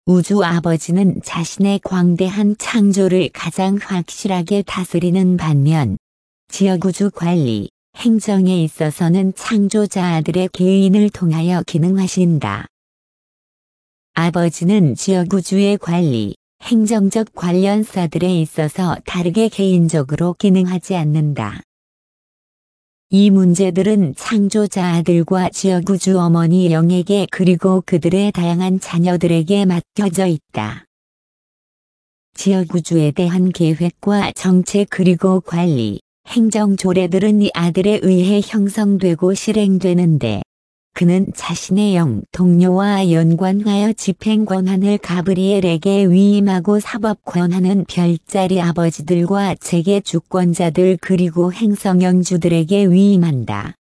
우주 아버지는 자신의 광대한 창조를 가장 확실하게 다스리는 반면 지역우주 관리, 행정에 있어서는 창조자들의 개인을 통하여 기능하신다. 아버지는 지역우주의 관리, 행정적 관련사들에 있어서 다르게 개인적으로 기능하지 않는다. 이 문제들은 창조자 아들과 지역우주 어머니 영에게 그리고 그들의 다양한 자녀들에게 맡겨져 있다. 지역우주에 대한 계획과 정책 그리고 관리, 행정 조례들은 이 아들에 의해 형성되고 실행되는데 그는 자신의 영 동료와 연관하여 집행 권한을 가브리엘에게 위임하고 사법 권한은 별자리 아버지들과 재계 주권자들 그리고 행성영주들에게 위임한다.